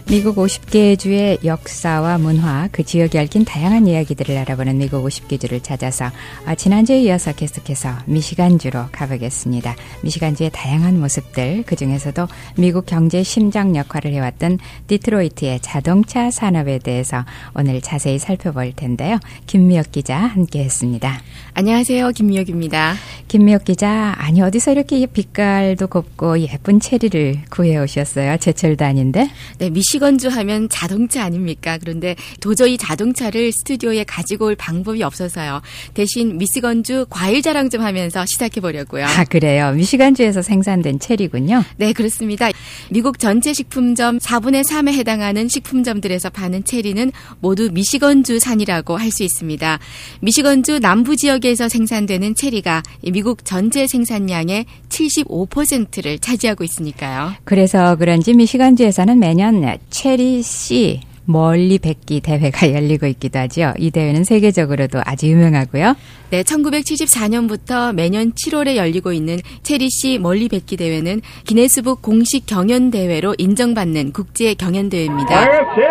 미국 50개 주의 역사와 문화, 그 지역에 얽힌 다양한 이야기들을 알아보는 미국 50개 주를 찾아서 지난주에 이어서 계속해서 미시간주로 가보겠습니다. 미시간주의 다양한 모습들, 그중에서도 미국 경제의 심장 역할을 해왔던 디트로이트의 자동차 산업에 대해서 오늘 자세히 살펴볼 텐데요. 김미혁 기자 함께했습니다. 안녕하세요. 김미혁입니다. 김미혁 기자, 아니 어디서 이렇게 빛깔도 곱고 예쁜 체리를 구해오셨어요? 제철도 아닌데? 네, 미시건주 하면 자동차 아닙니까? 그런데 도저히 자동차를 스튜디오에 가지고 올 방법이 없어서요. 대신 미시건주 과일 자랑 좀 하면서 시작해보려고요. 아, 그래요? 미시간주에서 생산된 체리군요? 네, 그렇습니다. 미국 전체 식품점 4분의 3에 해당하는 식품점들에서 파는 체리는 모두 미시건주 산이라고 할 수 있습니다. 미시건주 남부 지역에서 생산되는 체리가 미국 전체 생산량의 75%를 차지하고 있으니까요. 그래서 그런지 미시간주에서는 매년 체리 씨 멀리 뱉기 대회가 열리고 있기도 하죠. 이 대회는 세계적으로도 아주 유명하고요. 네, 1974년부터 매년 7월에 열리고 있는 체리 씨 멀리 뱉기 대회는 기네스북 공식 경연 대회로 인정받는 국제 경연 대회입니다.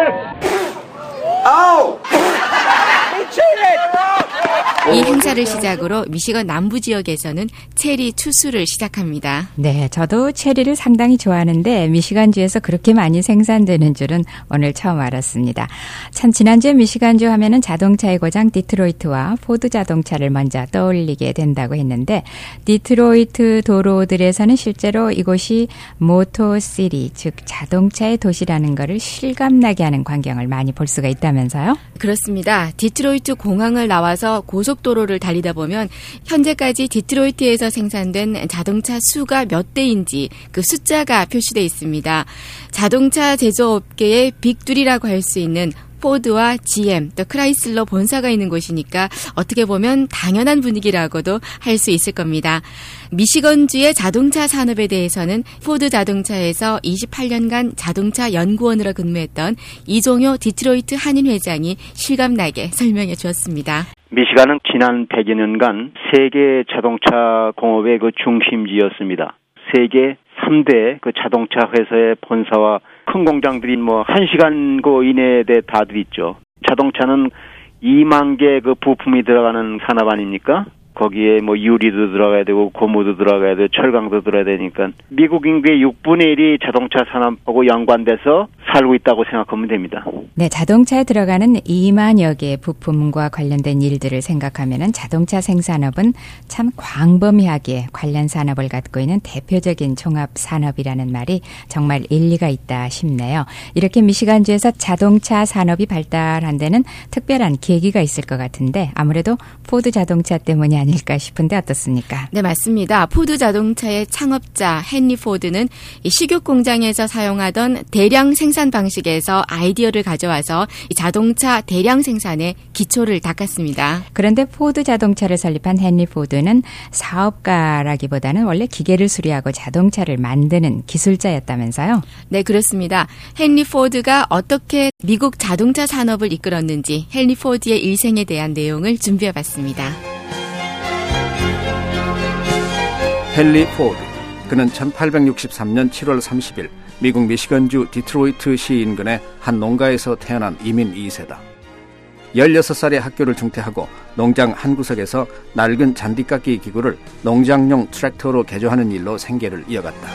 이 행사를 시작으로 미시건 남부 지역에서는 체리 추수를 시작합니다. 네, 저도 체리를 상당히 좋아하는데 미시간주에서 그렇게 많이 생산되는 줄은 오늘 처음 알았습니다. 참 지난주에 미시간주 하면은 자동차의 고장 디트로이트와 포드 자동차를 먼저 떠올리게 된다고 했는데 디트로이트 도로들에서는 실제로 이곳이 모터시티, 즉 자동차의 도시라는 것을 실감나게 하는 광경을 많이 볼 수가 있다면서요? 그렇습니다. 디트로이트 공항을 나와서 고속도로를 달리다 보면 현재까지 디트로이트에서 생산된 자동차 수가 몇 대인지 그 숫자가 표시되어 있습니다. 자동차 제조업계의 빅3라고 할 수 있는 포드와 GM, 또 크라이슬러 본사가 있는 곳이니까 어떻게 보면 당연한 분위기라고도 할 수 있을 겁니다. 미시건주의 자동차 산업에 대해서는 포드 자동차에서 28년간 자동차 연구원으로 근무했던 이종효 디트로이트 한인 회장이 실감나게 설명해 주었습니다. 미시간은 지난 100여 년간 세계 자동차 공업의 그 중심지였습니다. 세계 3대 그 자동차 회사의 본사와 큰 공장들이 1시간 이내에 다들 있죠. 자동차는 2만 개 그 부품이 들어가는 산업 아닙니까? 거기에 유리도 들어가야 되고 고무도 들어가야 되고 철강도 들어가야 되니까 미국 인구의 6분의 1이 자동차 산업하고 연관돼서 살고 있다고 생각하면 됩니다. 네, 자동차에 들어가는 2만여 개의 부품과 관련된 일들을 생각하면은 자동차 생산업은 참 광범위하게 관련 산업을 갖고 있는 대표적인 종합 산업이라는 말이 정말 일리가 있다 싶네요. 이렇게 미시간주에서 자동차 산업이 발달한 데는 특별한 계기가 있을 것 같은데 아무래도 포드 자동차 때문이 아닐까 싶은데 어떻습니까? 네, 맞습니다. 포드 자동차의 창업자 헨리 포드는 이 식욕 공장에서 사용하던 대량 생산 방식에서 아이디어를 가져와서 이 자동차 대량 생산에 기초를 닦았습니다. 그런데 포드 자동차를 설립한 헨리 포드는 사업가라기보다는 원래 기계를 수리하고 자동차를 만드는 기술자였다면서요? 네, 그렇습니다. 헨리 포드가 어떻게 미국 자동차 산업을 이끌었는지 헨리 포드의 일생에 대한 내용을 준비해봤습니다. 헨리 포드, 그는 1863년 7월 30일 미국 미시건주 디트로이트 시 인근의 한 농가에서 태어난 이민 2세다. 16살에 학교를 중퇴하고 농장 한 구석에서 낡은 잔디깎기 기구를 농장용 트랙터로 개조하는 일로 생계를 이어갔다.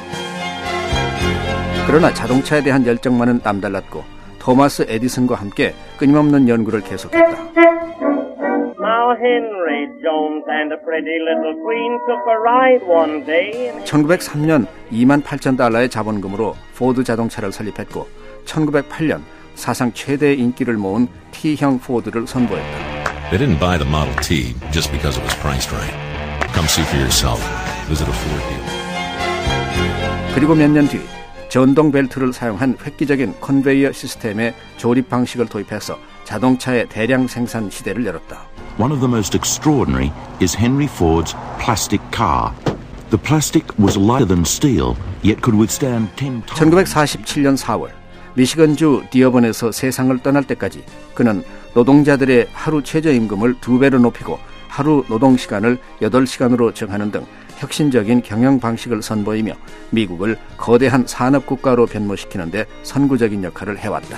그러나 자동차에 대한 열정만은 남달랐고 토마스 에디슨과 함께 끊임없는 연구를 계속했다. Now Henry Jones and a pretty little queen took a ride one day. 1903년 28,000달러의 자본금으로 포드 자동차를 설립했고 1908년 사상 최대의 인기를 모은 T형 포드를 선보였다. They didn't buy the Model T just because it was priced right. Come see for yourself. Visit a Ford dealer. 그리고 몇 년 뒤 전동 벨트를 사용한 획기적인 컨베이어 시스템의 조립 방식을 도입해서 자동차의 대량 생산 시대를 열었다. One of the most extraordinary is Henry Ford's plastic car. The plastic was lighter than steel, yet could withstand 10 tons. 1947년 4월 미시건주 디어번에서 세상을 떠날 때까지 그는 노동자들의 하루 최저임금을 2배로 높이고 하루 노동시간을 8시간으로 정하는 등 혁신적인 경영 방식을 선보이며 미국을 거대한 산업국가로 변모시키는 데 선구적인 역할을 해왔다.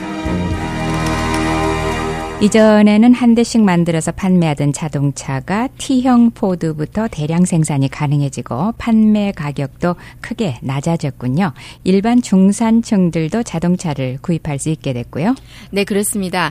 이전에는 한 대씩 만들어서 판매하던 자동차가 T형 포드부터 대량 생산이 가능해지고 판매 가격도 크게 낮아졌군요. 일반 중산층들도 자동차를 구입할 수 있게 됐고요. 네, 그렇습니다.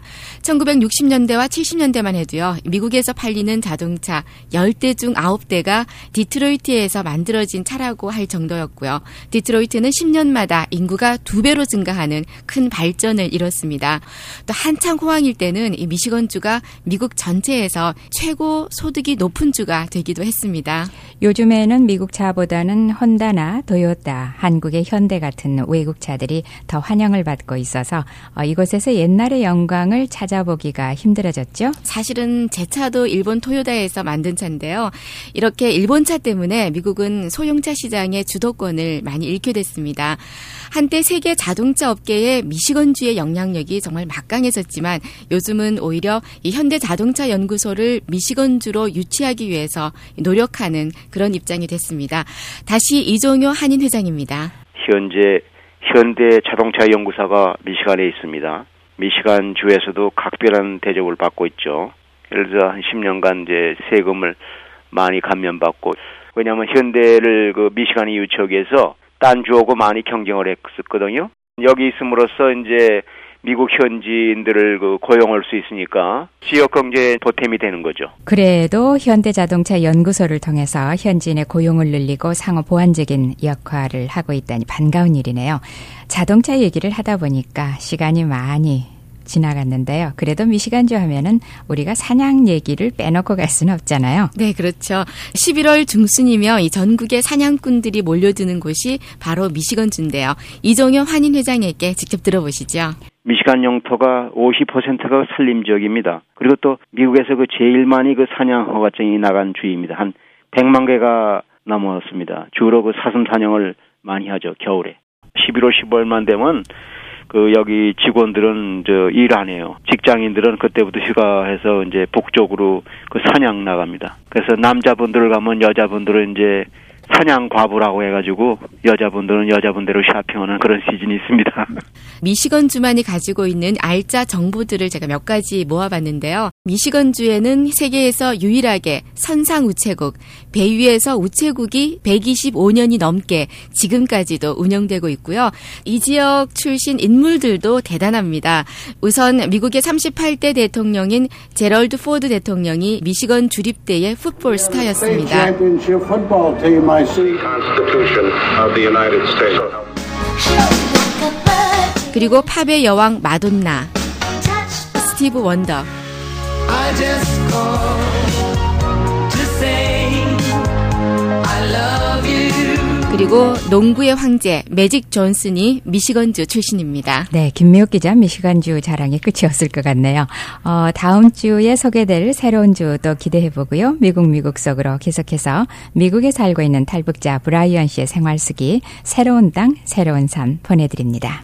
1960년대와 70년대만 해도요. 미국에서 팔리는 자동차 10대 중 9대가 디트로이트에서 만들어진 차라고 할 정도였고요. 디트로이트는 10년마다 인구가 2배로 증가하는 큰 발전을 이뤘습니다. 또 한창 호황일 때는 이 미시건주가 미국 전체에서 최고 소득이 높은 주가 되기도 했습니다. 요즘에는 미국 차보다는 혼다나 도요타, 한국의 현대 같은 외국 차들이 더 환영을 받고 있어서 이곳에서 옛날의 영광을 찾아보기가 힘들어졌죠? 사실은 제 차도 일본 토요타에서 만든 차인데요. 이렇게 일본 차 때문에 미국은 소형차 시장의 주도권을 많이 잃게 됐습니다. 한때 세계 자동차 업계의 미시건주의 영향력이 정말 막강했었지만 요즘은 오히려 이 현대 자동차 연구소를 미시건주로 유치하기 위해서 노력하는 그런 입장이 됐습니다. 다시 이종효 한인 회장입니다. 현재 현대 자동차 연구소가 미시간에 있습니다. 미시간 주에서도 각별한 대접을 받고 있죠. 예를 들어 한 10년간 이제 세금을 많이 감면받고, 왜냐하면 현대를 그 미시간에 유치하기 위해서 딴 주하고 많이 경쟁을 했었거든요. 여기 있음으로써 이제 미국 현지인들을 고용할 수 있으니까 지역 경제에 보탬이 되는 거죠. 그래도 현대자동차 연구소를 통해서 현지인의 고용을 늘리고 상호 보완적인 역할을 하고 있다니 반가운 일이네요. 자동차 얘기를 하다 보니까 시간이 많이 지나갔는데요. 그래도 미시간주 하면은 우리가 사냥 얘기를 빼놓고 갈 수는 없잖아요. 네, 그렇죠. 11월 중순이며 이 전국의 사냥꾼들이 몰려드는 곳이 바로 미시건주인데요. 이종효 한인 회장에게 직접 들어보시죠. 미시간 영토가 50%가 산림 지역입니다. 그리고 또 미국에서 제일 많이 사냥 허가증이 나간 주입니다. 한 100만 개가 넘었습니다. 주로 사슴 사냥을 많이 하죠, 겨울에. 11월, 15일만 되면 여기 직원들은 일 안 해요. 직장인들은 그때부터 휴가해서 이제 북쪽으로 사냥 나갑니다. 그래서 남자분들 가면 여자분들은 이제 사냥 과부라고 해가지고 여자분들은 여자분대로 쇼핑하는 그런 시즌이 있습니다. 미시건주만이 가지고 있는 알짜 정보들을 제가 몇 가지 모아봤는데요. 미시건주에는 세계에서 유일하게 선상 우체국, 배 위에서 우체국이 125년이 넘게 지금까지도 운영되고 있고요. 이 지역 출신 인물들도 대단합니다. 우선 미국의 38대 대통령인 제럴드 포드 대통령이 미시건 주립대의 풋볼 스타였습니다. 그리고 팝의 여왕 마돈나, 스티브 원더, 그리고 농구의 황제 매직 존슨이 미시건주 출신입니다. 네, 김미옥 기자 미시간주 자랑이 끝이 없을 것 같네요. 다음 주에 소개될 새로운 주도 기대해보고요. 미국 속으로 계속해서 미국에 살고 있는 탈북자 브라이언 씨의 생활수기 새로운 땅, 새로운 삶 보내드립니다.